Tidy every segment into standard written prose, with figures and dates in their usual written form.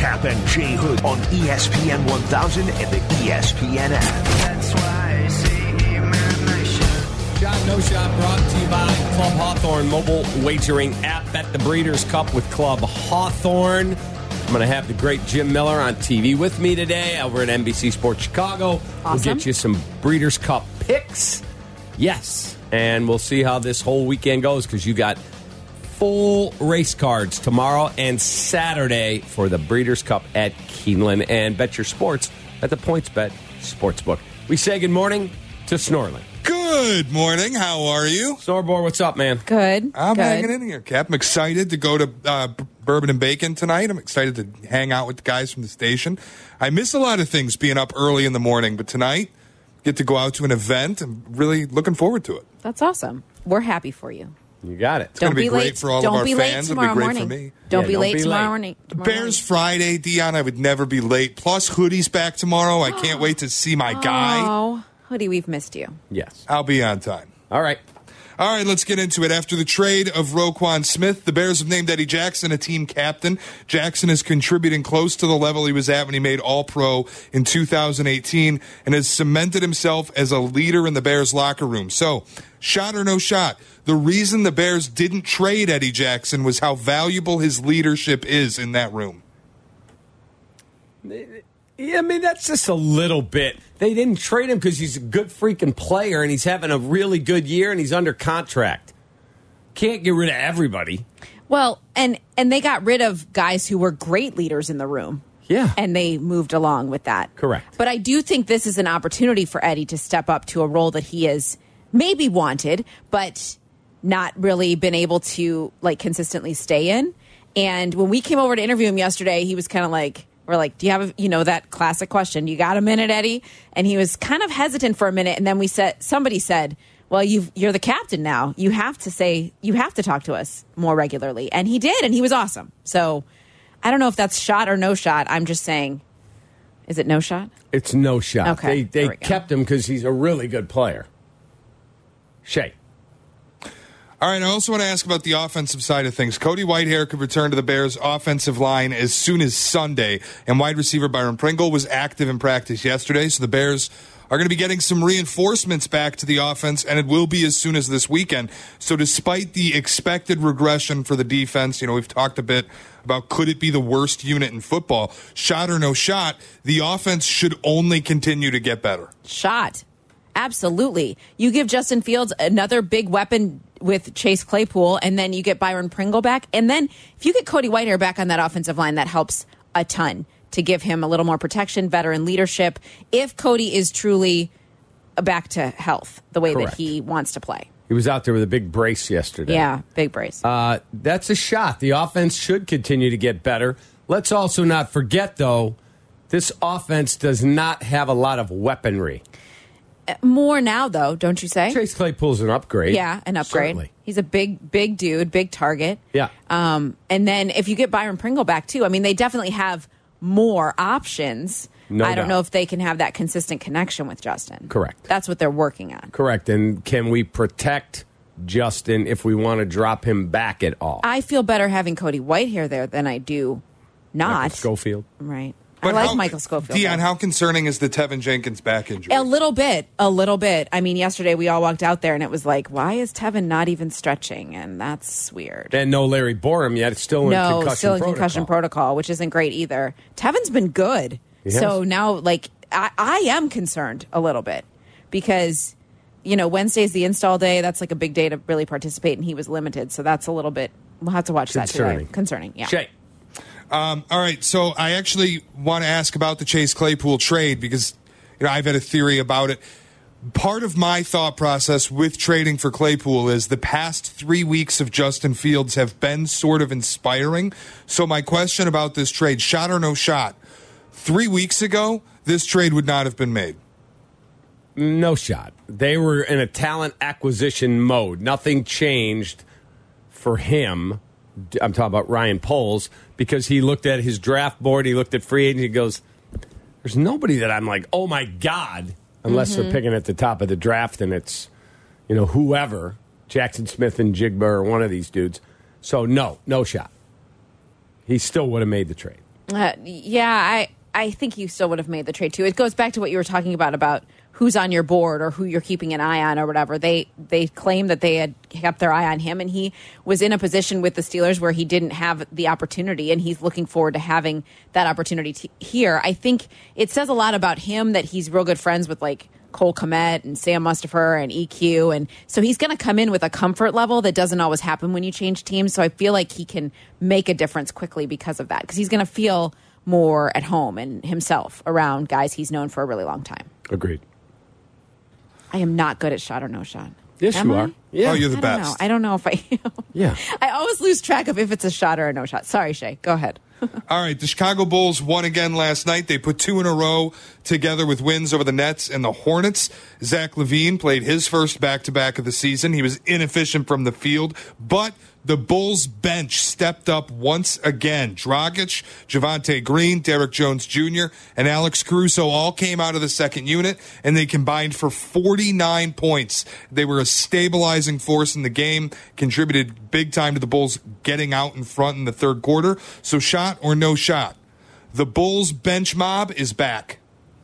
Cap and J Hood on ESPN 1000 and the ESPN app. That's why I say my nation. Shot, no shot, brought to you by Club Hawthorne mobile wagering app at the Breeders' Cup with Club Hawthorne. I'm going to have the great Jim Miller on TV with me today over at NBC Sports Chicago. Awesome. We'll get you some Breeders' Cup picks. Yes. And we'll see how this whole weekend goes because you got full race cards tomorrow and Saturday for the Breeders' Cup at Keeneland. And bet your sports at the PointsBet Sportsbook. We say good morning to Snorling. Good morning. How are you? Snorbor, what's up, man? Good. I'm Good. hanging in here, Cap. I'm excited to go to Bourbon and Bacon tonight. I'm excited to hang out with the guys from the station. I miss a lot of things being up early in the morning, but tonight, get to go out to an event. I'm really looking forward to it. That's awesome. We're happy for you. You got it. It's going to be great late. for all Don't of our be late fans. It'll tomorrow be great morning. for me. Don't be don't late be tomorrow late. morning. Bears Friday, Dion. I would never be late. Plus, Hoodie's back tomorrow. I can't wait to see my guy. Oh, Hoodie, we've missed you. Yes. I'll be on time. All right. All right, let's get into it. After the trade of Roquan Smith, the Bears have named Eddie Jackson a team captain. Jackson is contributing close to the level he was at when he made All-Pro in 2018 and has cemented himself as a leader in the Bears locker room. So, shot or no shot, the reason the Bears didn't trade Eddie Jackson was how valuable his leadership is in that room. Yeah, I mean, that's just a little bit. They didn't trade him because he's a good freaking player and he's having a really good year and he's under contract. Can't get rid of everybody. Well, and they got rid of guys who were great leaders in the room. Yeah. And they moved along with that. Correct. But I do think this is an opportunity for Eddie to step up to a role that he has maybe wanted, but not really been able to like consistently stay in. And when we came over to interview him yesterday, he was kind of like, we're like, do you have, that classic question? You got a minute, Eddie? And he was kind of hesitant for a minute. And then somebody said, well, you're the captain now. You have to talk to us more regularly. And he did. And he was awesome. So I don't know if that's shot or no shot. I'm just saying, is it no shot? It's no shot. Okay, They kept him because he's a really good player. Shay. All right, I also want to ask about the offensive side of things. Cody Whitehair could return to the Bears' offensive line as soon as Sunday, and wide receiver Byron Pringle was active in practice yesterday, so the Bears are going to be getting some reinforcements back to the offense, and it will be as soon as this weekend. So despite the expected regression for the defense, we've talked a bit about could it be the worst unit in football, shot or no shot, the offense should only continue to get better. Shot. Absolutely. You give Justin Fields another big weapon with Chase Claypool, and then you get Byron Pringle back. And then if you get Cody Whitehair back on that offensive line, that helps a ton to give him a little more protection, veteran leadership, if Cody is truly back to health the way Correct. that he wants to play. He was out there with a big brace yesterday. Yeah, big brace. That's a shot. The offense should continue to get better. Let's also not forget, though, this offense does not have a lot of weaponry. More now, though, don't you say? Chase Claypool's an upgrade. Yeah, an upgrade. Certainly. He's a big dude, big target. Yeah. And then if you get Byron Pringle back, too, I mean, they definitely have more options. No I don't doubt. know if they can have that consistent connection with Justin. Correct. That's what they're working on. Correct. And can we protect Justin if we want to drop him back at all? I feel better having Cody Whitehair there than I do not. Michael Schofield. Right. But I like Michael Schofield. Dion, though. how concerning is the Tevin Jenkins back injury? A little bit. I mean, yesterday we all walked out there and it was like, why is Tevin not even stretching? And that's weird. And no Larry Borum yet. It's still in concussion protocol, which isn't great either. Tevin's been good. Yes. So now, I am concerned a little bit because, Wednesday's the install day. That's like a big day to really participate, and he was limited. So that's a little bit, we'll have to watch that today. Concerning, yeah. Shay. All right, so I actually want to ask about the Chase Claypool trade because I've had a theory about it. Part of my thought process with trading for Claypool is the past 3 weeks of Justin Fields have been sort of inspiring. So my question about this trade, shot or no shot, 3 weeks ago, this trade would not have been made. No shot. They were in a talent acquisition mode. Nothing changed for him. I'm talking about Ryan Poles, because he looked at his draft board, he looked at free agents, he goes, there's nobody that I'm like, oh my God, unless they're picking at the top of the draft and it's, whoever, Jackson Smith and Jigba or one of these dudes. So no shot. He still would have made the trade. I think you still would have made the trade too. It goes back to what you were talking about who's on your board or who you're keeping an eye on or whatever. They claim that they had kept their eye on him, and he was in a position with the Steelers where he didn't have the opportunity, and he's looking forward to having that opportunity here. I think it says a lot about him that he's real good friends with like Cole Kmet and Sam Mustipher and EQ, and so he's going to come in with a comfort level that doesn't always happen when you change teams. So I feel like he can make a difference quickly because of that, because he's going to feel more at home and himself around guys he's known for a really long time. Agreed. I am not good at shot or no shot. Yes, Am you I? are. Yeah. Oh, you're the I best. don't know if I am. Yeah. I always lose track of if it's a shot or a no shot. Sorry, Shay. Go ahead. All right, the Chicago Bulls won again last night. They put 2 in a row together with wins over the Nets and the Hornets. Zach LaVine played his first back-to-back of the season. He was inefficient from the field, but the Bulls bench stepped up once again. Dragic, Javonte Green, Derrick Jones Jr., and Alex Caruso all came out of the second unit, and they combined for 49 points. They were a stabilizing force in the game, contributed big time to the Bulls getting out in front in the third quarter. So shot or no shot, the Bulls bench mob is back.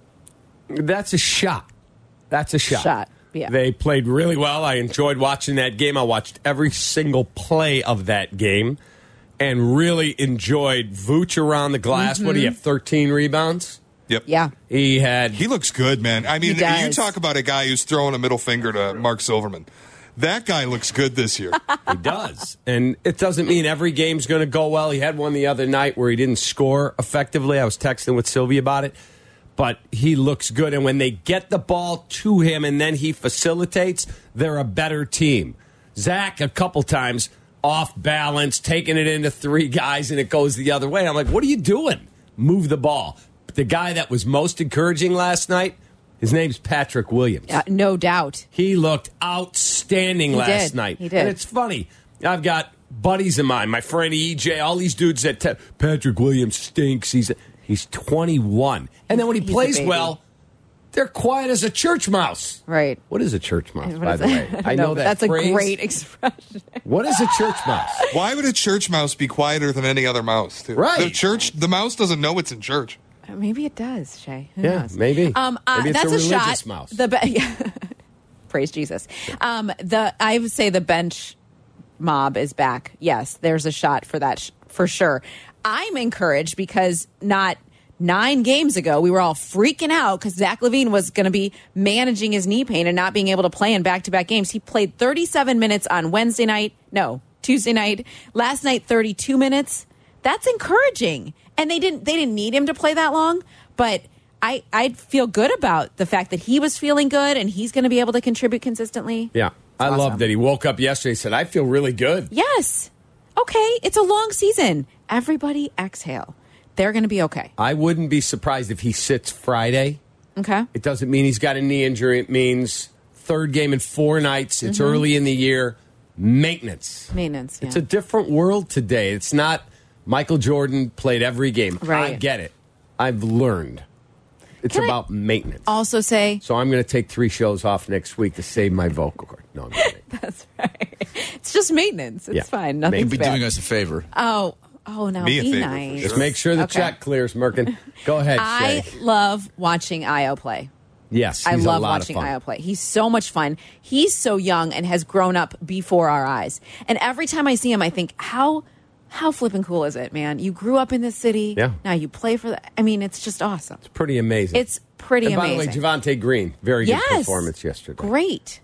That's a shot. That's a shot. Shot. Yeah. They played really well. I enjoyed watching that game. I watched every single play of that game and really enjoyed Vooch around the glass. What do you have, 13 rebounds? Yep. Yeah. He looks good, man. I mean, He does. you talk about a guy who's throwing a middle finger to Mark Silverman. That guy looks good this year. He does. And it doesn't mean every game's going to go well. He had one the other night where he didn't score effectively. I was texting with Sylvia about it. But he looks good. And when they get the ball to him and then he facilitates, they're a better team. Zach, a couple times, off balance, taking it into 3 guys, and it goes the other way. I'm like, what are you doing? Move the ball. But the guy that was most encouraging last night, his name's Patrick Williams. No doubt. He looked outstanding last night. He did. And it's funny. I've got buddies of mine, my friend EJ, all these dudes that Patrick Williams stinks. He's 21. And then when he He's a plays baby. well, they're quiet as a church mouse. Right. What is a church mouse, What by is the way? that? I know No, that that's phrase. a great expression. What is a church mouse? Why would a church mouse be quieter than any other mouse? Too? Right. The mouse doesn't know it's in church. Maybe it does, Shay. Who Yeah, knows? maybe. Maybe it's that's a religious shot. mouse. Praise Jesus. I would say the bench mob is back. Yes, there's a shot for that for sure. I'm encouraged because not 9 games ago, we were all freaking out because Zach LaVine was going to be managing his knee pain and not being able to play in back-to-back games. He played 37 minutes on Tuesday night. Last night, 32 minutes. That's encouraging. And they didn't need him to play that long, but I'd feel good about the fact that he was feeling good and he's going to be able to contribute consistently. Yeah. I awesome. love that he woke up yesterday and said, I feel really good. Yes. Okay, it's a long season. Everybody exhale. They're going to be okay. I wouldn't be surprised if he sits Friday. Okay. It doesn't mean he's got a knee injury. It means 3rd game in 4 nights. It's early in the year. Maintenance. Yeah. It's a different world today. It's not Michael Jordan played every game. Right. I get it. I've learned. It's Can I about maintenance. Also say, So I'm going to take 3 shows off next week to save my vocal cord. No, I'm not. that's right. It's just maintenance. It's Yeah. fine. You'd Nothing's be bad. doing us a favor. Oh, now Me a be favor, for nice. sure. Just make sure the Okay. check clears, Merkin. Go ahead, I Shay. love watching Io play. Yes, I he's love a lot watching of fun. Io play. He's so much fun. He's so young and has grown up before our eyes. And every time I see him, I think, how flipping cool is it, man? You grew up in this city. Yeah. Now you play for the. I mean, it's just awesome. Pretty amazing. It's pretty and by amazing. the way, Javonte Green, very good Yes. performance yesterday. Great.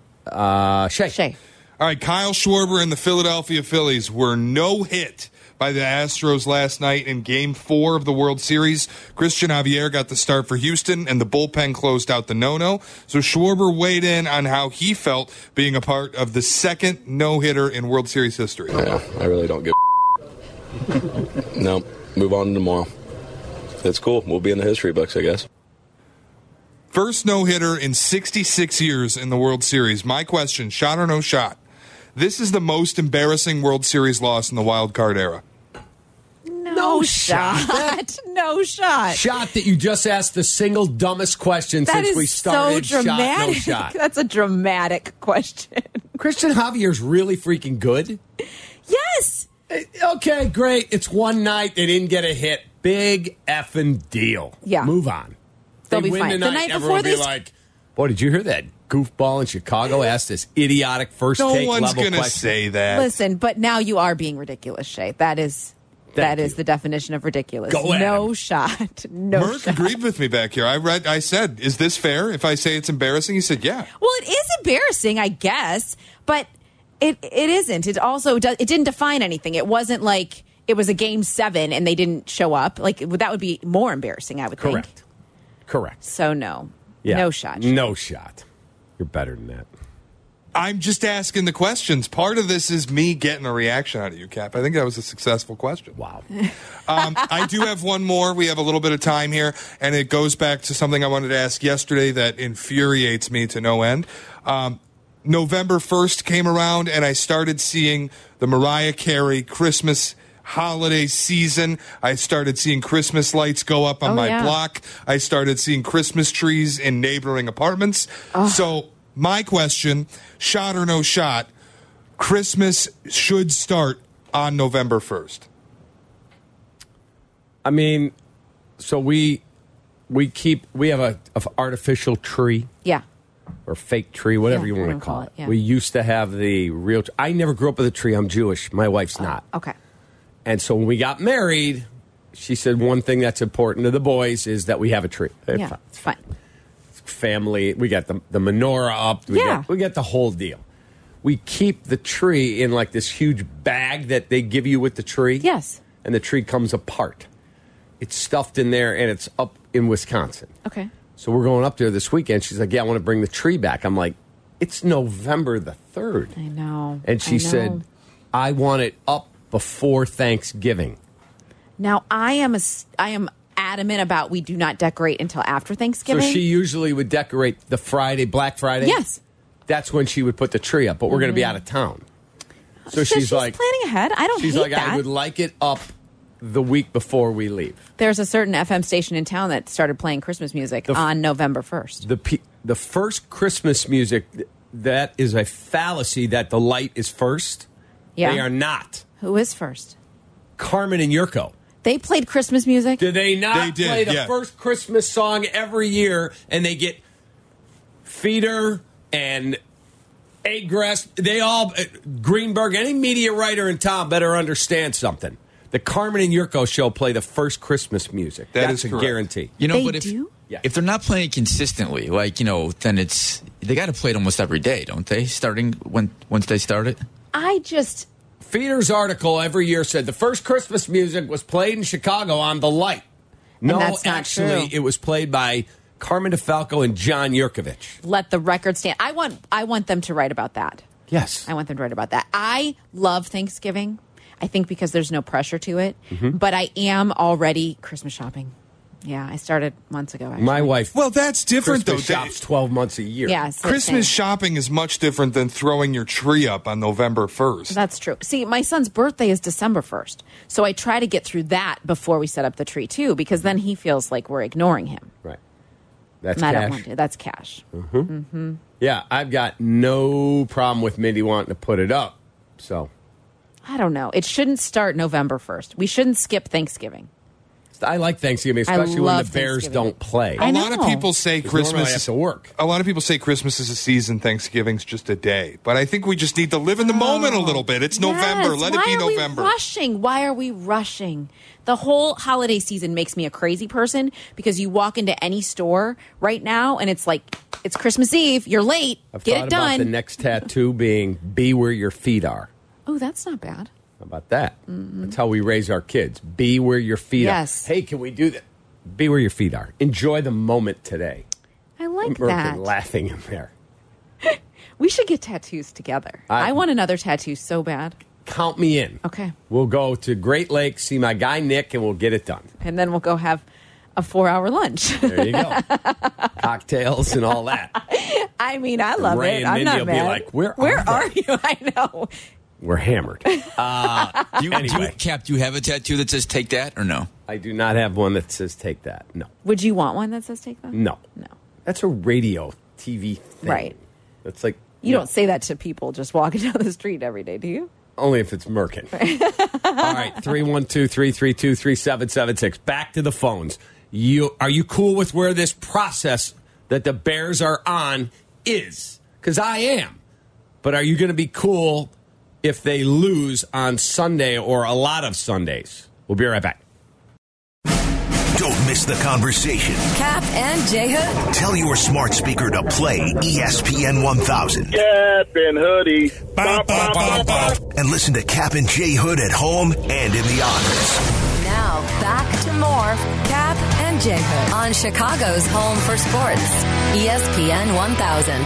Shay. All right, Kyle Schwarber and the Philadelphia Phillies were no-hit by the Astros last night in Game 4 of the World Series. Christian Javier got the start for Houston, and the bullpen closed out the no-no. So Schwarber weighed in on how he felt being a part of the second no-hitter in World Series history. Yeah, I really don't give a No, move on to tomorrow. It's cool. We'll be in the history books, I guess. First no-hitter in 66 years in the World Series. My question, shot or no shot? This is the most embarrassing World Series loss in the wild card era. No shot. No shot. Shot that you just asked the single dumbest question That since is we started. so dramatic. Shot, no shot. That's a dramatic question. Christian Javier's really freaking good. Yes. Okay, great. It's one night. They didn't get a hit. Big effing deal. Yeah. Move on. They'll They be win fine. The tonight, night everyone before will be like, boy, did you hear that goofball in Chicago ask this idiotic first No take one's level going to question? say that. Listen, but now you are being ridiculous, Shay. That is Thank you. the definition of ridiculous. Go at no him. shot. No Merck shot. agreed with me back here. I said, is this fair if I say it's embarrassing? He said, yeah. Well, it is embarrassing, I guess, but it isn't. It also it didn't define anything. It wasn't like it was a game 7 and they didn't show up. Like that would be more embarrassing, I would think. Correct. So no. Yeah. No shot. No shot. You're better than that. I'm just asking the questions. Part of this is me getting a reaction out of you, Cap. I think that was a successful question. Wow. I do have one more. We have a little bit of time here, and it goes back to something I wanted to ask yesterday that infuriates me to no end. November 1st came around, and I started seeing the Mariah Carey Christmas holiday season. I started seeing Christmas lights go up on my block. I started seeing Christmas trees in neighboring apartments. So my question, shot or no shot, Christmas should start on November 1st. I mean, so we have a artificial tree Yeah. or fake tree, whatever Yeah, you want whatever to call you it. call it, yeah. We used to have the real. I never grew up with a tree. I'm Jewish. My wife's not. Okay. And so when we got married, she said one thing that's important to the boys is that we have a tree. Yeah. It's fine. Family, we got the menorah up. We got the whole deal. We keep the tree in like this huge bag that they give you with the tree. Yes. And the tree comes apart. It's stuffed in there and it's up in Wisconsin. Okay. So we're going up there this weekend. She's like, yeah, I want to bring the tree back. I'm like, it's November the 3rd. I know. And she said, I want it up before Thanksgiving. Now I am adamant about we do not decorate until after Thanksgiving. So she usually would decorate the Friday, Black Friday. Yes. That's when she would put the tree up, but we're going to be out of town. So she's like planning ahead. I don't she's hate like, that. I would like it up the week before we leave. There's a certain FM station in town that started playing Christmas music on November 1st. The first Christmas music, that is a fallacy that the light is first. Yeah. They are not. Who is first? Carmen and Yurko. They played Christmas music? Did they not They did, play the yeah. first Christmas song every year and they get Feeder and Agrest, they all, Greenberg, any media writer in town better understand something. The Carmen and Yurko show play the first Christmas music. That That's is a correct. guarantee. You know, They but if do? Yeah. if they're not playing consistently, like then they got to play it almost every day, don't they? Starting once they start it. I just Feeder's article every year said the first Christmas music was played in Chicago on the light. No, that's not actually, true. it was played by Carmen DeFalco and John Yurkovich. let the record stand. I want them to write about that. Yes. I want them to write about that. I love Thanksgiving. I think because there's no pressure to it. Mm-hmm. But I am already Christmas shopping. Yeah, I started months ago. Actually. My wife Well, that's different, Christmas though. shops 12 months a year. Yeah, so Christmas same. shopping is much different than throwing your tree up on November 1st. That's true. See, my son's birthday is December 1st. So I try to get through that before we set up the tree, too, because then he feels like we're ignoring him. Right. That's And I don't cash. want to. That's cash. Yeah, I've got no problem with Mindy wanting to put it up. So I don't know. It shouldn't start November 1st. We shouldn't skip Thanksgiving. I like Thanksgiving, especially when the love Bears Thanksgiving. don't play. I A lot of know. people say 'Cause normally I Christmas have to work. A lot of people say Christmas is a season, Thanksgiving's just a day. But I think we just need to live in the moment a little bit. It's November. Yes. Let it be November. Why are we rushing? Why are we rushing? The whole holiday season makes me a crazy person because you walk into any store right now and it's like, it's Christmas Eve. You're late. I've Get thought it about the done. next tattoo being "Be where your feet are." Oh, that's not bad. How about that? That's how we raise our kids. Be where your feet Yes. are. Hey, can we do that? Be where your feet are. Enjoy the moment today. I like Merkin that. laughing in there. We should get tattoos together. I want another tattoo so bad. Count me in. Okay. We'll go to Great Lakes, see my guy Nick, and we'll get it done. And then we'll go have a 4-hour lunch. There you go. Cocktails and all that. I mean, I love Ray it. and I'm Mindy not will be mad. like, "Where are you? I know. We're hammered. Anyway. Cap, do you have a tattoo that says "Take that" or no? I do not have one that says "Take that." No. Would you want one that says take that? No. No. That's a radio, TV thing. Right. That's like You don't say that to people just walking down the street every day, do you? Only if it's Merkin. All right, 312-332-3776. Back to the phones. Are you cool with where this process that the Bears are on is? Because I am. But are you going to be cool if they lose on Sunday or a lot of Sundays? We'll be right back. Don't miss the conversation. Cap and J Hood. Tell your smart speaker to play ESPN 1000. Cap and Hoodie. Bop, bop, bop, bop. And listen to Cap and J Hood at home and in the office. Now, back to more Cap and J Hood on Chicago's home for sports. ESPN 1000.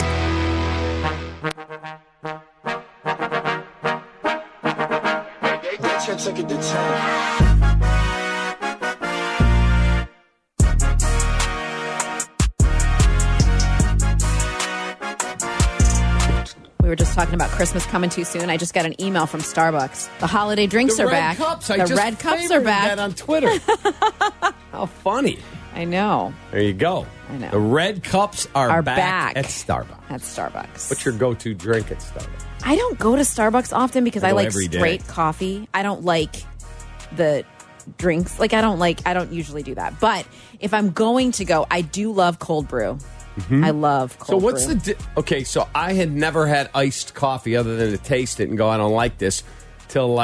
We were just talking about Christmas coming too soon. I just got an email from Starbucks. The holiday drinks are back. The red cups are back. That on Twitter. How funny. I know. There you go. I know. The red cups are back at Starbucks. At Starbucks. What's your go-to drink at Starbucks? I don't go to Starbucks often because I like straight day. coffee. I don't like the drinks. I don't usually do that. But if I'm going to go, I do love cold brew. I love cold brew. So what's okay, so I had never had iced coffee other than to taste it and go, I don't like this, till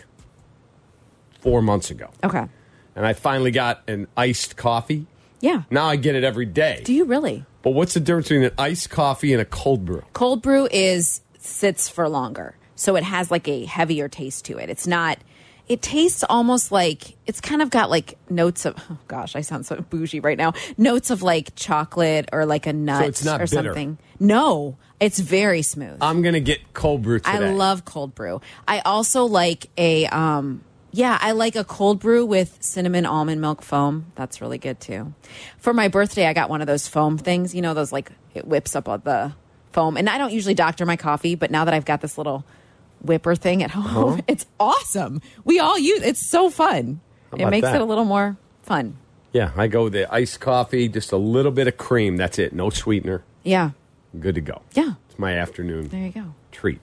4 months ago. Okay. And I finally got an iced coffee. Yeah. Now I get it every day. Do you really? But what's the difference between an iced coffee and a cold brew? Cold brew sits for longer. So it has a heavier taste to it. It's not... It tastes almost like it's kind of got notes of, oh gosh, I sound so bougie right now. Notes of chocolate or a nut so it's not or bitter. Something. No, it's very smooth. I'm going to get cold brew today. I love cold brew. I also like I like a cold brew with cinnamon almond milk foam. That's really good too. For my birthday, I got one of those foam things. You know, those it whips up the foam. And I don't usually doctor my coffee, but now that I've got this little whipper thing at home. It's awesome. We all use it's so fun. It makes it a little more fun. Yeah, I go with the iced coffee, just a little bit of cream. That's it. No sweetener. Yeah. Good to go. Yeah. It's my afternoon there you go. treat.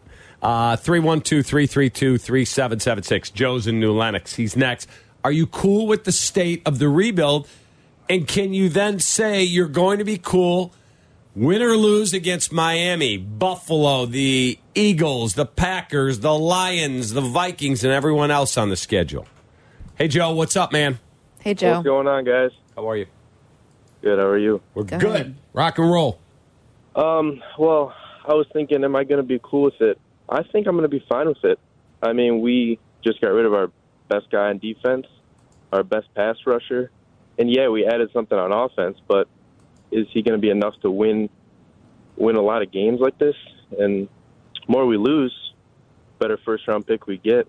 312-332-3776. Joe's in New Lenox. He's next. Are you cool with the state of the rebuild? And can you then say you're going to be cool win or lose against Miami, Buffalo, the Eagles, the Packers, the Lions, the Vikings, and everyone else on the schedule? Hey, Joe, what's up, man? Hey, Joe. What's going on, guys? How are you? Good, how are you? We're good. Rock and roll. Well, I was thinking, am I going to be cool with it? I think I'm going to be fine with it. I mean, we just got rid of our best guy on defense, our best pass rusher, and yeah, we added something on offense, but is he going to be enough to win a lot of games like this? And more we lose, better first-round pick we get.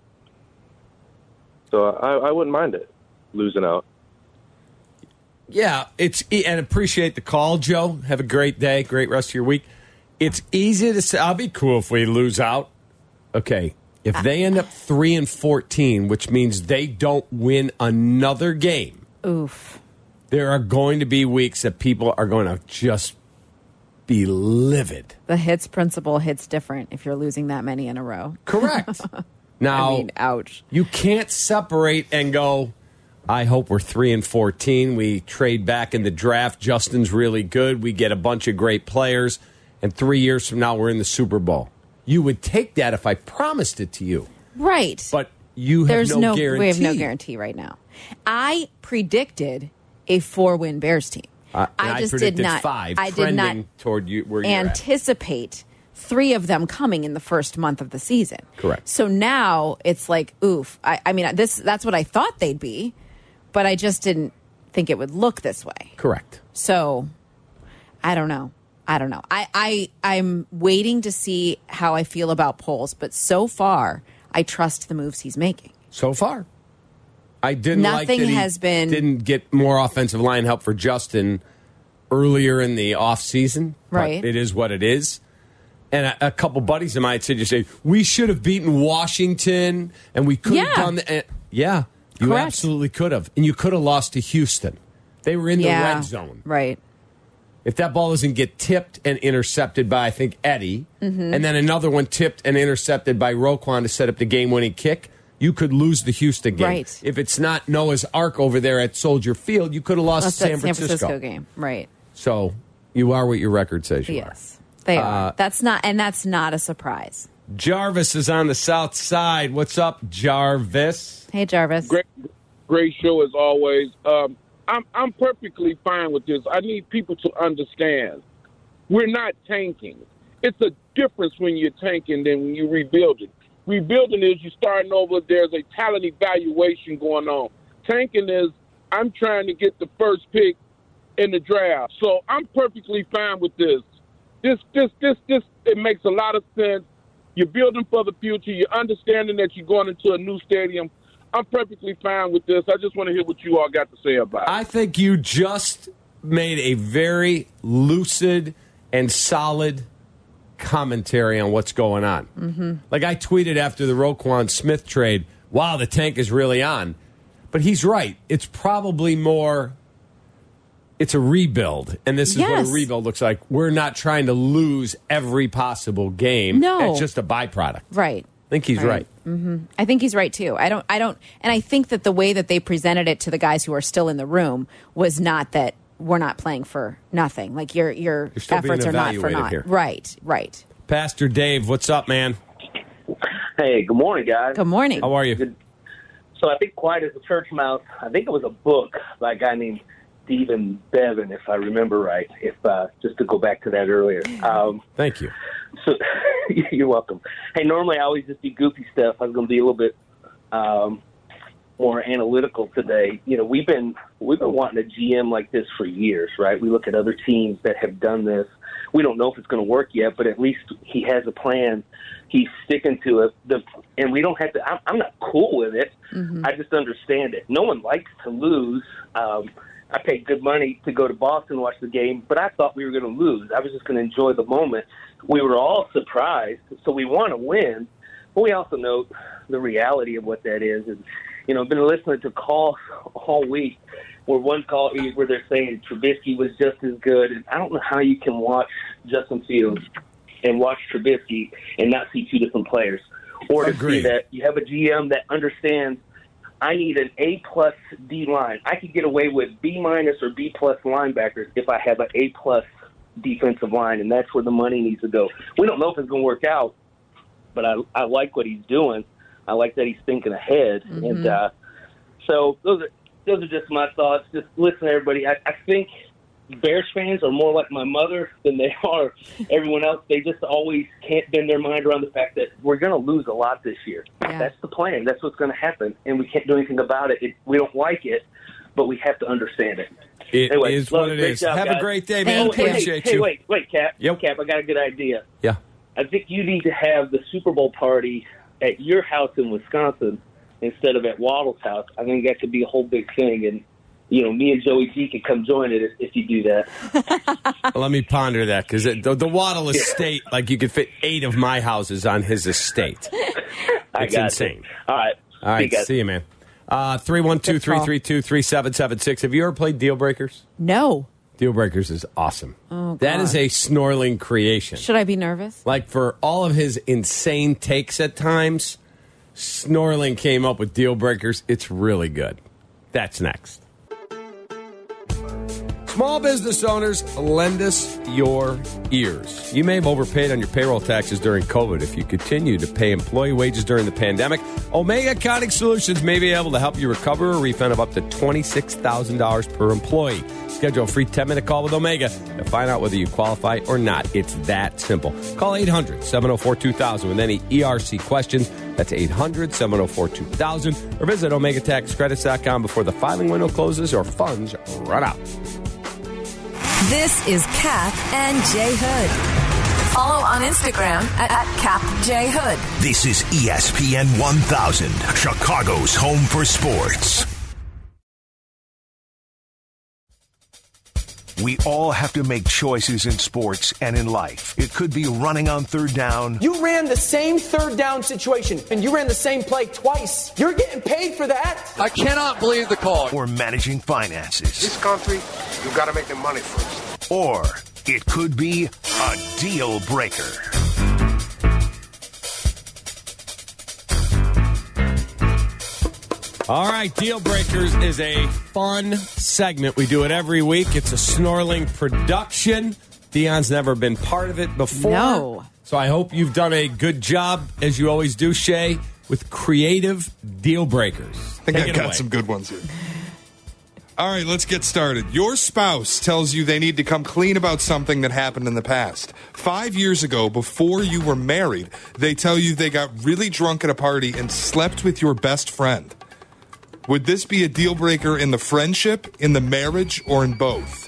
So I wouldn't mind it, losing out. Yeah, and appreciate the call, Joe. Have a great day, great rest of your week. It's easy to say, I'll be cool if we lose out. Okay, if they end up 3-14, which means they don't win another game. Oof. There are going to be weeks that people are going to just be livid. The hits principle hits different if you're losing that many in a row. Correct. Now, ouch. You can't separate and go, I hope we're 3-14. We trade back in the draft. Justin's really good. We get a bunch of great players. And 3 years from now, we're in the Super Bowl. You would take that if I promised it to you. Right. But you have no guarantee. We have no guarantee right now. I predicted a 4-win Bears team. I just did not. 5. I did not toward you where you're anticipate 3 of them coming in the first month of the season. Correct. So now it's oof. I mean, that's what I thought they'd be, but I just didn't think it would look this way. Correct. So I don't know. I'm waiting to see how I feel about Poles, but so far I trust the moves he's making. So far. I didn't Nothing like that has been didn't get more offensive line help for Justin earlier in the offseason. Right. But it is what it is. And a couple buddies of mine said, we should have beaten Washington and we could have done that. Yeah, you Correct. absolutely could have. And you could have lost to Houston. They were in the red zone. Right. If that ball doesn't get tipped and intercepted by, I think, Eddie, and then another one tipped and intercepted by Roquan to set up the game-winning kick, you could lose the Houston game. Right. If it's not Noah's Ark over there at Soldier Field, you could have lost the San Francisco game. Right. So you are what your record says you are. Yes, they are. That's not a surprise. Jarvis is on the south side. What's up, Jarvis? Hey, Jarvis. Great show as always. I'm perfectly fine with this. I need people to understand we're not tanking. It's a difference when you're tanking than when you're rebuilding. Rebuilding is you starting over. There's a talent evaluation going on. Tanking is I'm trying to get the first pick in the draft. So I'm perfectly fine with this. This it makes a lot of sense. You're building for the future. You're understanding that you're going into a new stadium. I'm perfectly fine with this. I just want to hear what you all got to say about it. I think you just made a very lucid and solid commentary on what's going on. Mm-hmm. Like I tweeted after the Roquan Smith trade, wow, the tank is really on. But he's right. It's probably more, it's a rebuild. And this is what a rebuild looks like. We're not trying to lose every possible game. No. It's just a byproduct. Right. I think he's right. Mm-hmm. I think he's right too. I don't, and I think that the way that they presented it to the guys who are still in the room was not that we're not playing for nothing. Like your efforts are not for naught. Here. Right. Pastor Dave, what's up, man? Hey, good morning, guys. Good morning. How are you? So I think Quiet as a Church Mouse, I think it was a book by a guy named Stephen Bevan, if I remember right, just to go back to that earlier. Thank you. So you're welcome. Hey, normally I always just do goofy stuff. I was going to be a little bit more analytical today. You know, we've been wanting a GM like this for years, right? We look at other teams that have done this. We don't know if it's going to work yet, but at least he has a plan. He's sticking to it. And we don't have to – I'm not cool with it. Mm-hmm. I just understand it. No one likes to lose. I paid good money to go to Boston and watch the game, but I thought we were going to lose. I was just going to enjoy the moment. We were all surprised, so we want to win, but we also know the reality of what that is. And, you know, I've been listening to calls all week where they're saying Trubisky was just as good. And I don't know how you can watch Justin Fields and watch Trubisky and not see two different players. Or to see that you have a GM that understands I need an A-plus D-line. I could get away with B-minus or B-plus linebackers if I have an A-plus defensive line, and that's where the money needs to go. We don't know if it's going to work out, but I like what he's doing. I like that he's thinking ahead. Mm-hmm. And so those are just my thoughts. Just listen, everybody. I think Bears fans are more like my mother than they are everyone else. They just always can't bend their mind around the fact that we're going to lose a lot this year. Yeah. That's the plan. That's what's going to happen, and we can't do anything about it. We don't like it, but we have to understand it. It is what it is. Have a great day, man. Appreciate you. Hey, wait, Cap. Yep. Cap, I got a good idea. Yeah. I think you need to have the Super Bowl party at your house in Wisconsin instead of at Waddle's house. I think that could be a whole big thing, and you know, me and Joey G could come join it if you do that. Let me ponder that, because the Waddle estate, like you could fit 8 of my houses on his estate. It's insane. All right. See you, man. 312-332-3776. Have you ever played Deal Breakers? No. Deal Breakers is awesome. Oh, God. That is a Snorling creation. Should I be nervous? Like, for all of his insane takes at times, Snorling came up with Deal Breakers. It's really good. That's next. Small business owners, lend us your ears. You may have overpaid on your payroll taxes during COVID. If you continue to pay employee wages during the pandemic, Omega Accounting Solutions may be able to help you recover a refund of up to $26,000 per employee. Schedule a free 10-minute call with Omega to find out whether you qualify or not. It's that simple. Call 800-704-2000 with any ERC questions. That's 800-704-2000. Or visit OmegaTaxCredits.com before the filing window closes or funds run out. This is Cap and Jay Hood. Follow on Instagram at Cap J Hood. This is ESPN 1000, Chicago's home for sports. We all have to make choices in sports and in life. It could be running on third down. You ran the same third down situation, and you ran the same play twice. You're getting paid for that. I cannot believe the call. Or managing finances. This country, you've got to make the money first. or it could be a deal breaker. All right, Deal Breakers is a fun segment. We do it every week. It's a Snorling production. Dion's never been part of it before. No. So I hope you've done a good job, as you always do, Shay, with creative Deal Breakers. I think I've got some good ones here. All right, let's get started. Your spouse tells you they need to come clean about something that happened in the past. 5 years ago, before you were married, they tell you they got really drunk at a party and slept with your best friend. Would this be a deal breaker in the friendship, in the marriage, or in both?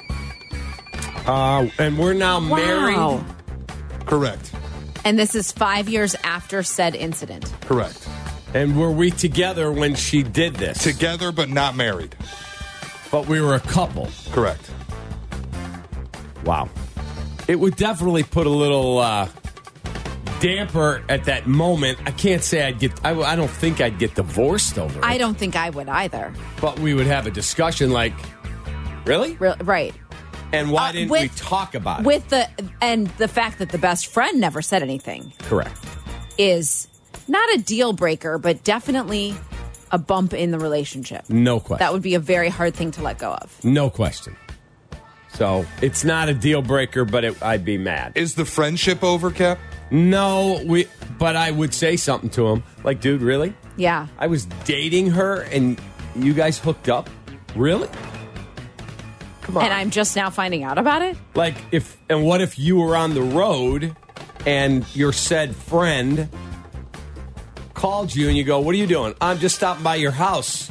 And we're now married? Correct. And this is 5 years after said incident. Correct. And were we together when she did this? Together, but not married. But we were a couple. Correct. Wow. It would definitely put a little damper at that moment. I can't say I'd get... I don't think I'd get divorced over it. I don't think I would either. But we would have a discussion like, really? Right. And why didn't we talk about it? With the fact that the best friend never said anything. Correct. Is not a deal breaker, but definitely a bump in the relationship. No question. That would be a very hard thing to let go of. No question. So it's not a deal breaker, but I'd be mad. Is the friendship over, Cap? No, but I would say something to him. Like, dude, really? Yeah. I was dating her and you guys hooked up? Really? Come on. And I'm just now finding out about it? Like, what if you were on the road and your said friend called you and you go, what are you doing? I'm just stopping by your house.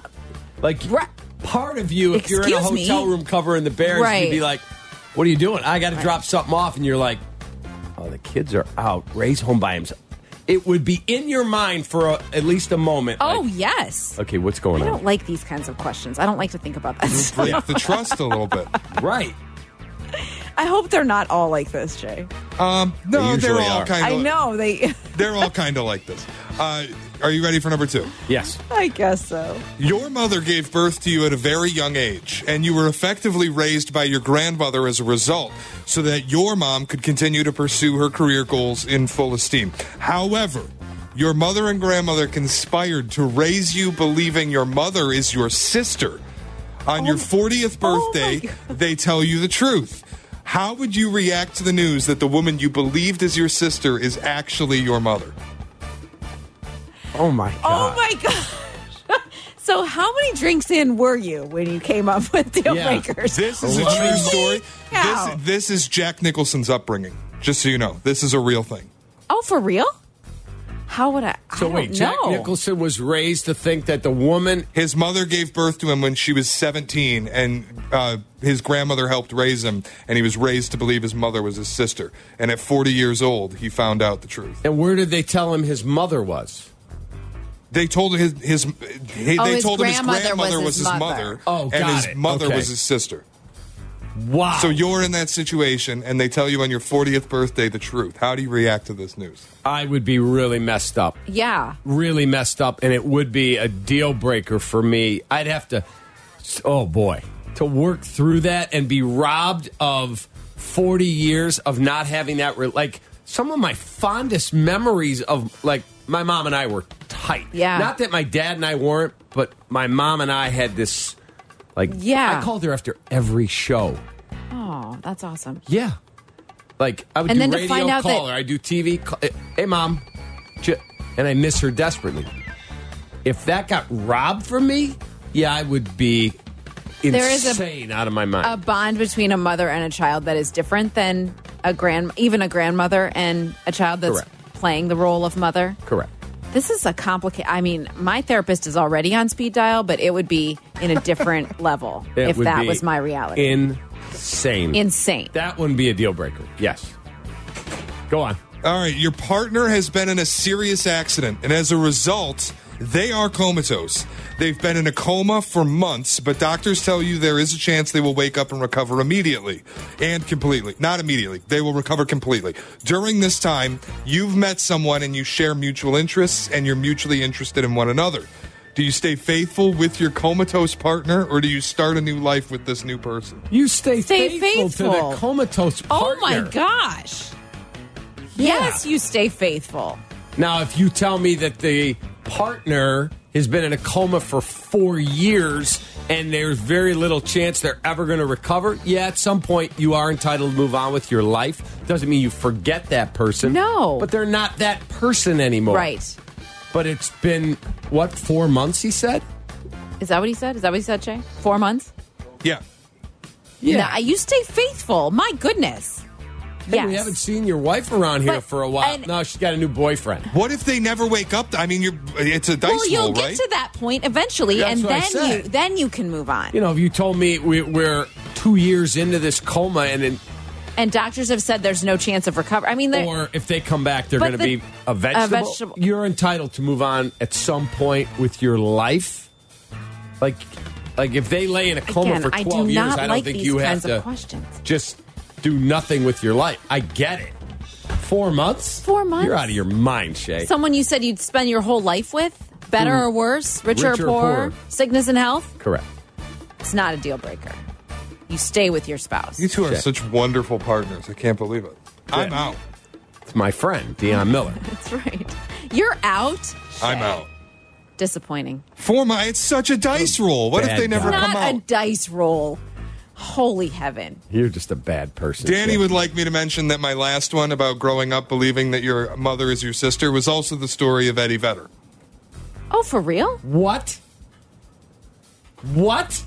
Part of you, if you're in a hotel room covering the Bears, you'd be like, what are you doing? I got to drop something off. And you're like, oh, the kids are out. Ray's home by himself. It would be in your mind for at least a moment. Oh, yes. Okay, what's going on? I don't like these kinds of questions. I don't like to think about that stuff. Break the trust a little bit. Right. I hope they're not all like this, Jay. No, they're all kind of... I know. They're all kind of like this. Are you ready for number 2? Yes. I guess so. Your mother gave birth to you at a very young age, and you were effectively raised by your grandmother as a result, so that your mom could continue to pursue her career goals in full esteem. However, your mother and grandmother conspired to raise you believing your mother is your sister. On your 40th birthday, they tell you the truth. How would you react to the news that the woman you believed is your sister is actually your mother? Oh, my God. Oh, my gosh. So how many drinks in were you when you came up with deal breakers? This is a true story. This is Jack Nicholson's upbringing, just so you know. This is a real thing. Oh, for real? How would I? So wait, Jack Nicholson was raised to think that the woman... His mother gave birth to him when she was 17, and his grandmother helped raise him, and he was raised to believe his mother was his sister. And at 40 years old, he found out the truth. And where did they tell him his mother was? They told him his grandmother was his mother, and his mother was his sister. Wow. So you're in that situation, and they tell you on your 40th birthday the truth. How do you react to this news? I would be really messed up. Yeah. Really messed up, and it would be a deal breaker for me. I'd have to, to work through that and be robbed of 40 years of not having that. Like, some of my fondest memories of, like, my mom and I were tight. Yeah. Not that my dad and I weren't, but my mom and I had this... I called her after every show. Oh, that's awesome. Yeah. Like, I would And do then to radio, find out call that- her. I do TV. Hey, Mom. And I miss her desperately. If that got robbed from me, I would be There is insane out of my mind. A bond between a mother and a child that is different than even a grandmother and a child that's playing the role of mother. Correct. This is a complicated... I mean, my therapist is already on speed dial, but it would be in a different level if that was my reality. Insane. That wouldn't be a deal breaker. Yes. Go on. All right, your partner has been in a serious accident, and as a result, they are comatose. They've been in a coma for months, but doctors tell you there is a chance they will wake up and recover immediately and completely. Not immediately. They will recover completely. During this time, you've met someone and you share mutual interests, and you're mutually interested in one another. Do you stay faithful with your comatose partner, or do you start a new life with this new person? You stay faithful to the comatose partner. Oh, my gosh. Yes, you stay faithful. Now, if you tell me that the partner has been in a coma for 4 years and there's very little chance they're ever going to recover, yeah, at some point you are entitled to move on with your life. Doesn't mean you forget that person. No. But they're not that person anymore. Right. But it's been, 4 months, he said? Is that what he said? Is that what he said, Shay? 4 months? Yeah. Yeah. No, you stay faithful. My goodness. Hey, yes. we haven't seen your wife around here for a while. No, she's got a new boyfriend. What if they never wake up? I mean, it's a dice roll, right? Well, you'll get to that point eventually, That's and what I said. then you can move on. You know, if you told me we're 2 years into this coma and doctors have said there's no chance of recovery. I mean, or if they come back, they're going to be a vegetable. You're entitled to move on at some point with your life. Like if they lay in a coma Again, for 12 I do years, not I don't like think these you have kinds of to questions. just do nothing with your life. I get it. 4 months? 4 months? You're out of your mind, Shay. Someone you said you'd spend your whole life with? Better or worse? Richer or poorer? Sickness and health? Correct. It's not a deal breaker. You stay with your spouse. You two are such wonderful partners. I can't believe it. I'm out. It's my friend, Deion Miller. That's right. You're out? I'm out. Disappointing. 4 months. It's such a dice roll. What if they never Not come out? a dice roll. Holy heaven. You're just a bad person. Danny Shay. would like me to mention that my last one about growing up believing that your mother is your sister was also the story of Eddie Vedder. Oh, for real? What? What?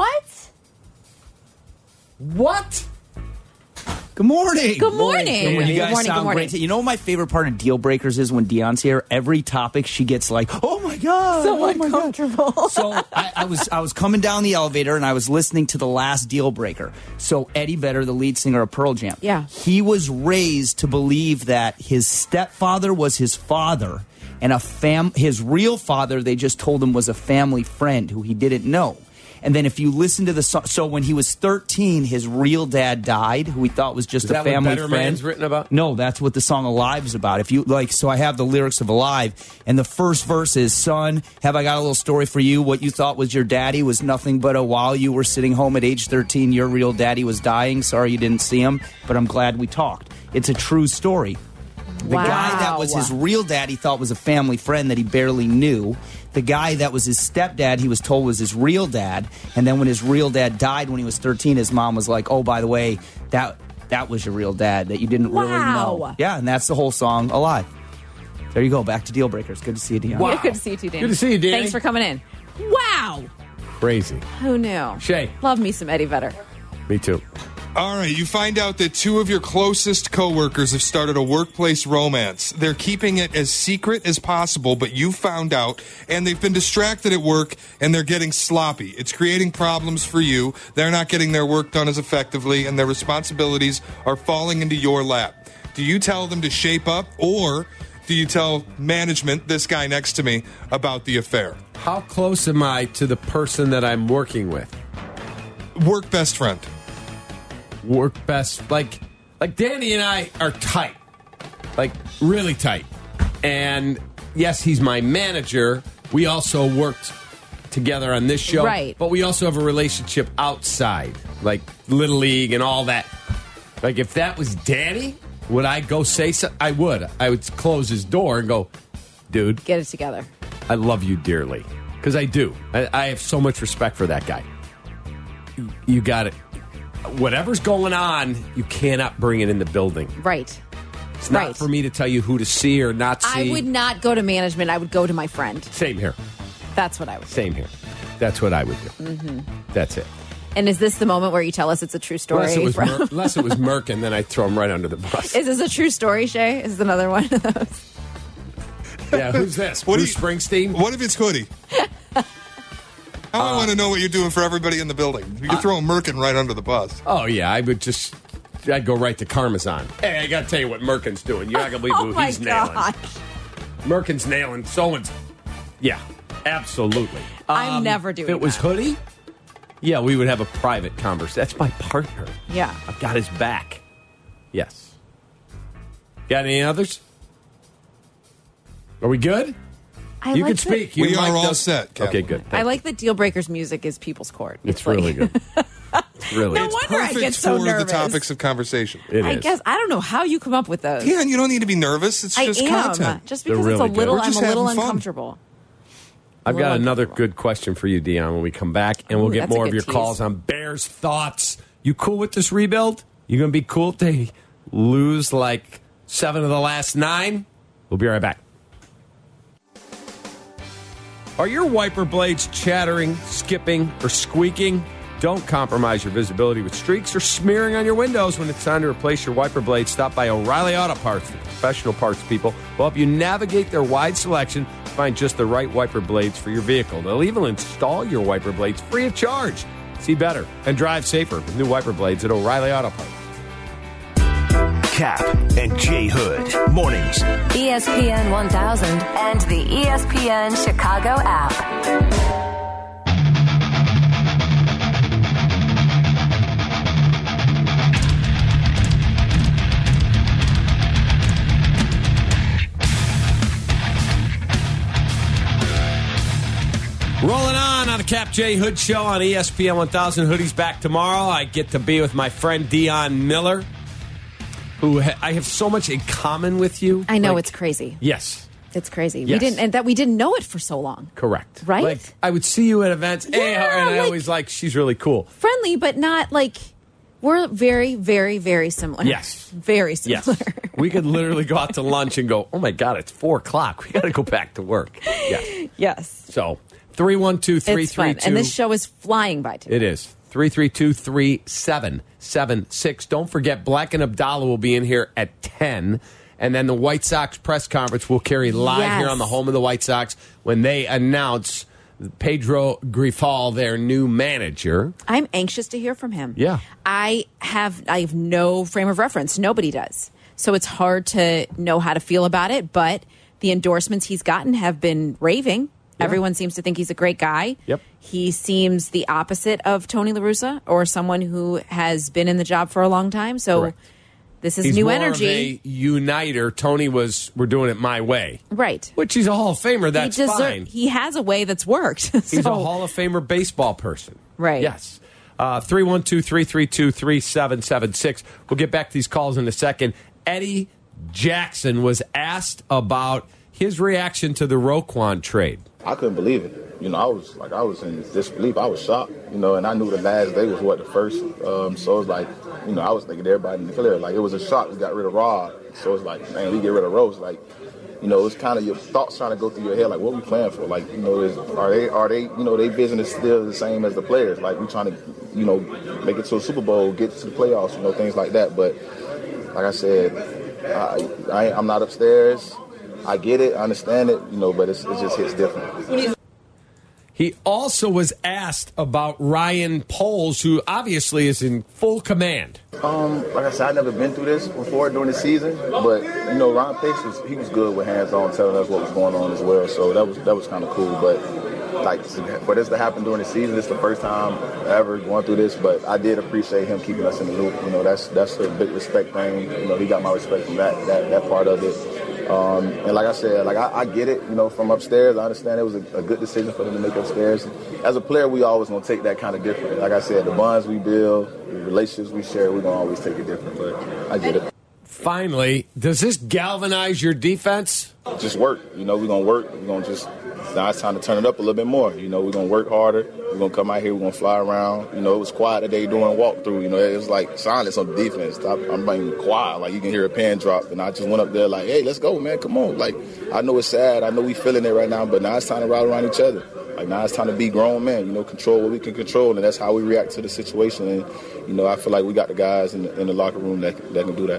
Good morning. Good morning. You guys Good morning, sound good morning. great. You know what my favorite part of Deal Breakers is when Deion's here? Every topic she gets like, oh my God. So oh my uncomfortable. God. So I was coming down the elevator and I was listening to the last Deal Breaker. So Eddie Vedder, the lead singer of Pearl Jam. Yeah. He was raised to believe that his stepfather was his father and his real father, they just told him, was a family friend who he didn't know. And then if you listen to the song, so when he was 13, his real dad died, who he thought was just Is a that family what Better friend. Man's written about? No, that's what the song Alive is about. If you so I have the lyrics of Alive, and the first verse is, "Son, have I got a little story for you? What you thought was your daddy was nothing but a while you were sitting home at age 13, your real daddy was dying. Sorry you didn't see him, but I'm glad we talked." It's a true story. The guy that was his real dad he thought was a family friend that he barely knew. The guy that was his stepdad, he was told was his real dad. And then when his real dad died when he was 13, his mom was like, oh, by the way, that was your real dad that you didn't really know. Yeah, and that's the whole song, Alive. There you go. Back to Deal Breakers. Good to see you, Deion. Wow. Yeah, good to see you too, Danny. Good to see you, Danny. Thanks for coming in. Wow. Crazy. Who knew? Shay. Love me some Eddie Vedder. Me too. All right, you find out that two of your closest coworkers have started a workplace romance. They're keeping it as secret as possible, but you found out, and they've been distracted at work, and they're getting sloppy. It's creating problems for you. They're not getting their work done as effectively, and their responsibilities are falling into your lap. Do you tell them to shape up, or do you tell management, this guy next to me, about the affair? How close am I to the person that I'm working with? Work best friend. Work best, like Danny and I are tight, like really tight. And yes, he's my manager. We also worked together on this show, right? But we also have a relationship outside, like Little League and all that. Like if that was Danny, would I go say so? I would. I would close his door and go, dude, get it together. I love you dearly, because I do. I have so much respect for that guy. You got it. Whatever's going on, you cannot bring it in the building. Right. It's not for me to tell you who to see or not see. I would not go to management. I would go to my friend. Same here. That's what I would do. Same here. That's what I would do. Mm-hmm. That's it. And is this the moment where you tell us it's a true story? Unless it was Merck, and then I throw him right under the bus. Is this a true story, Shay? Is this another one of those? Yeah, who's this? Bruce Springsteen? What if it's Hoodie? I want to know what you're doing for everybody in the building. You can throw a Merkin right under the bus. Oh, yeah. I'd go right to Karmazan. Hey, I got to tell you what Merkin's doing. You're not going to believe who he's nailing. Merkin's nailing someone's. Yeah, absolutely. I'm never doing If it was that. Hoodie, yeah, we would have a private conversation. That's my partner. Yeah. I've got his back. Yes. Got any others? Are we good? You can speak. We Your are mic all does- set, Kevin. Okay, good. I like that Deal Breakers music is People's Court. It's really good. It's really No good. wonder I Perfect get so for nervous. the topics of conversation. It I is. guess I don't know how you come up with those. Yeah, and you don't need to be nervous. It's I just am content. just They're because really it's a little. good. We're I'm just a little having fun. uncomfortable. I've got Well, another uncomfortable. good question for you, Dion, when we come back, and we'll Ooh, get that's a more of good your tease. calls on Bears thoughts. You cool with this rebuild? You going to be cool if they lose like 7 of the last 9? We'll be right back. Are your wiper blades chattering, skipping, or squeaking? Don't compromise your visibility with streaks or smearing on your windows when it's time to replace your wiper blades. Stop by O'Reilly Auto Parts. The professional parts people will help you navigate their wide selection to find just the right wiper blades for your vehicle. They'll even install your wiper blades free of charge. See better and drive safer with new wiper blades at O'Reilly Auto Parts. Cap and J Hood. Mornings. ESPN 1000 and the ESPN Chicago app. Rolling on the Cap J Hood Show on ESPN 1000. Hoodie's back tomorrow. I get to be with my friend Dion Miller, who I have so much in common with you. I know Like, it's crazy. Yes, It's crazy. Yes. We didn't know it for so long. correct. Right? Like, I would see you at events, hey, Yeah, and I like- always like, she's really cool. Friendly, but not like we're very, very, very similar. Yes. Very Yes. similar. We could literally go out to lunch and go, oh my God, it's 4 o'clock. We got to go back to work. Yes. Yes. So 312-332. It's fun. And this show is flying by today. It is. 332-3776. Don't forget, Black and Abdallah will be in here at 10. And then the White Sox press conference will carry live Yes. here on the home of the White Sox when they announce Pedro Grifal, their new manager. I'm anxious to hear from him. Yeah. I have no frame of reference. Nobody does. So it's hard to know how to feel about it, but the endorsements he's gotten have been raving. Yeah. Everyone seems to think he's a great guy. Yep. He seems the opposite of Tony La Russa or someone who has been in the job for a long time. So Correct. this is He's new more energy. of a uniter. Tony was, we're doing it my way. Right. Which he's a Hall of Famer. That's fine. He has a way that's worked. He's a So- Hall of Famer baseball person. Right. Yes. 312-332-3776. We'll get back to these calls in a second. Eddie Jackson was asked about his reaction to the Roquan trade. I couldn't believe it. You know, I was in disbelief. I was shocked, you know, and I knew the last day was the first. So it was like, you know, I was thinking everybody in the clear. Like, it was a shock. We got rid of Rod. So it's like, man, we get rid of Rose. Like, you know, it's kind of your thoughts trying to go through your head. Like, what we playing for? Like, you know, are they, you know, they business still the same as the players? Like, we trying to, you know, make it to a Super Bowl, get to the playoffs, you know, things like that. But like I said, I'm not upstairs. I get it, I understand it, you know, but it just hits different. He also was asked about Ryan Poles, who obviously is in full command. Like I said, I've never been through this before during the season, but you know, Ryan Pace was good with hands-on, telling us what was going on as well. So that was kind of cool. But like for this to happen during the season, it's the first time ever going through this. But I did appreciate him keeping us in the loop. You know, that's a big respect thing. You know, he got my respect from that part of it. And like I said, like I get it, you know, from upstairs. I understand it was a good decision for them to make upstairs. As a player, we always gonna take that kind of different. Like I said, the bonds we build, the relationships we share, we're gonna always take it different. But I get it. Finally, does this galvanize your defense? Just work. You know, we're gonna work. We're gonna just. Now it's time to turn it up a little bit more. You know, we're going to work harder. We're going to come out here. We're going to fly around. You know, it was quiet today during walkthrough. You know, it was like silence on the defense. I'm being quiet. Like, you can hear a pen drop. And I just went up there like, hey, let's go, man. Come on. Like, I know it's sad. I know we feeling it right now. But now it's time to ride around each other. Like, now it's time to be grown men. You know, control what we can control. And that's how we react to the situation. And, you know, I feel like we got the guys in the locker room that can do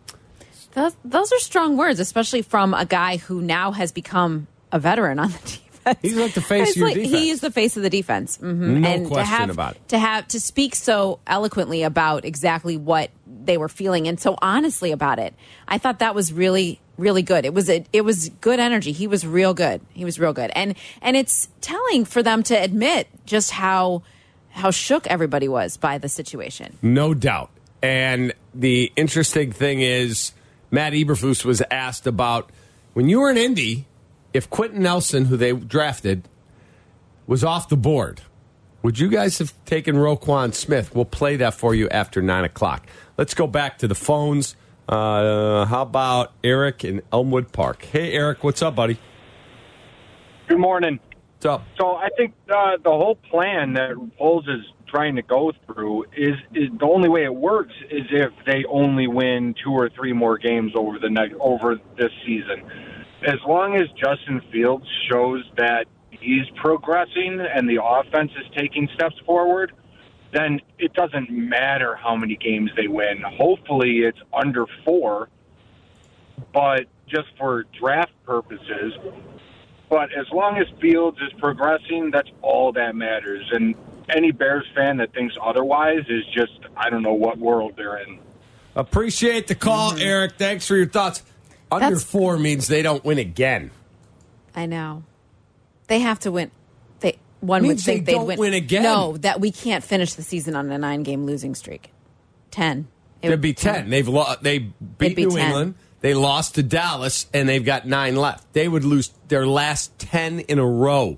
that. Those are strong words, especially from a guy who now has become a veteran on the team. He's like the face of your defense. He is the face of the defense. Mm-hmm. No and question about it. To speak so eloquently about exactly what they were feeling and so honestly about it, I thought that was really, really good. It was good energy. He was real good. And it's telling for them to admit just how shook everybody was by the situation. No doubt. And the interesting thing is, Matt Eberflus was asked about when you were in Indy. if Quentin Nelson, who they drafted, was off the board, would you guys have taken Roquan Smith? We'll play that for you after 9 o'clock. Let's go back to the phones. How about Eric in Elmwood Park? Hey, Eric, what's up, buddy? Good morning. What's up? So I think the whole plan that Poles is trying to go through is the only way it works is if they only win 2 or 3 more games over this season. As long as Justin Fields shows that he's progressing and the offense is taking steps forward, then it doesn't matter how many games they win. Hopefully it's under 4, but just for draft purposes. But as long as Fields is progressing, that's all that matters. And any Bears fan that thinks otherwise is just, I don't know what world they're in. Appreciate the call, Eric. Thanks for your thoughts. Under 4 means they don't win again. I know. They have to win. One would Means think they they'd don't win. win again. No, that we can't finish the season on a 9-game losing streak. 10. It'd be 10. They beat New 10. England. They lost to Dallas, and they've got 9 left. They would lose their last 10 in a row.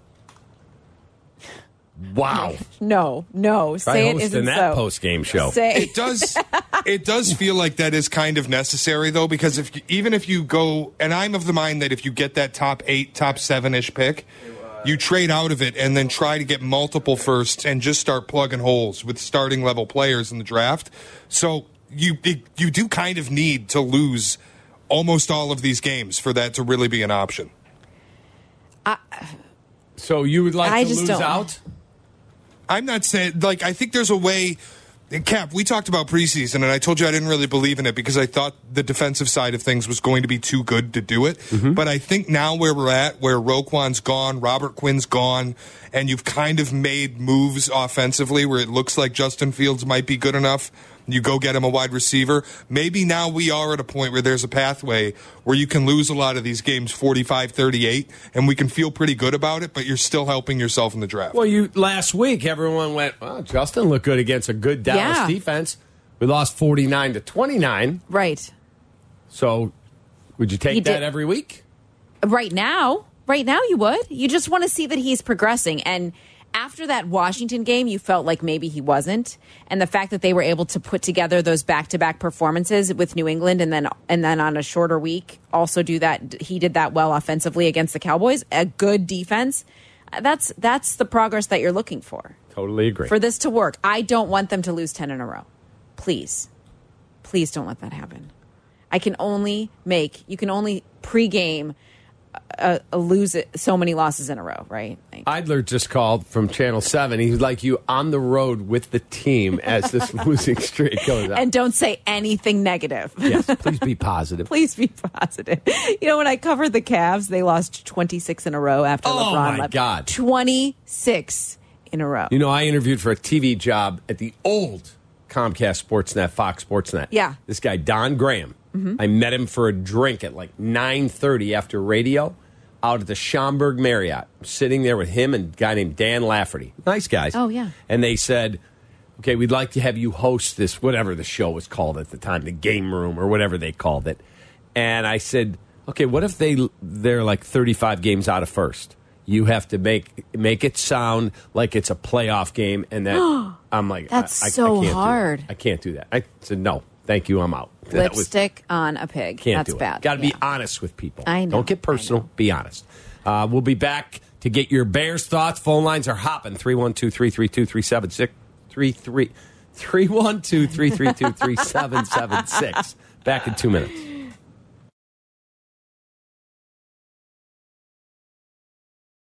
Wow. No. Say Try it isn't hosting that so. post-game show. Say It does feel like that is kind of necessary, though, because even if you go, and I'm of the mind that if you get that top 8, top 7-ish pick, you trade out of it and then try to get multiple firsts and just start plugging holes with starting level players in the draft. So you do kind of need to lose almost all of these games for that to really be an option. So you would like to lose out? I'm not saying, I think there's a way. Cap, we talked about preseason, and I told you I didn't really believe in it because I thought the defensive side of things was going to be too good to do it. Mm-hmm. But I think now where we're at, where Roquan's gone, Robert Quinn's gone, and you've kind of made moves offensively where it looks like Justin Fields might be good enough, you go get him a wide receiver. Maybe now we are at a point where there's a pathway where you can lose a lot of these games 45-38, and we can feel pretty good about it, but you're still helping yourself in the draft. Well, last week, everyone went, well, Justin looked good against a good Dallas defense. We lost 49-29. Right. So would you take that every week? Right now you would. You just want to see that he's progressing. And after that Washington game, you felt like maybe he wasn't. And the fact that they were able to put together those back-to-back performances with New England and then on a shorter week also do that. He did that well offensively against the Cowboys. A good defense. That's the progress that you're looking for. Totally agree. For this to work, I don't want them to lose 10 in a row. Please don't let that happen. You can only pregame lose it so many losses in a row, right? Idler just called from Channel 7. He's like you on the road with the team as this losing streak goes on. And don't say anything negative. Yes, please be positive. Please be positive. You know, when I covered the Cavs, they lost 26 in a row after LeBron left. Oh, my God. 26 in a row. You know, I interviewed for a TV job at the old Comcast Sportsnet, Fox Sportsnet. Yeah. This guy, Don Graham. Mm-hmm. I met him for a drink at like 9:30 after radio out at the Schaumburg Marriott. I'm sitting there with him and a guy named Dan Lafferty. Nice guys. Oh, yeah. And they said, okay, we'd like to have you host this, whatever the show was called at the time, the Game Room or whatever they called it. And I said, okay, what if they're like 35 games out of first? You have to make it sound like it's a playoff game. And that I'm like, that's I so can't hard. I can't do that. I said, no, thank you, I'm out. Lipstick on a pig. That's bad. Got to be honest with people. I know. Don't get personal. Be honest. We'll be back to get your Bears thoughts. Phone lines are hopping. 312-332-3776. 312-332-3776. Back in 2 minutes.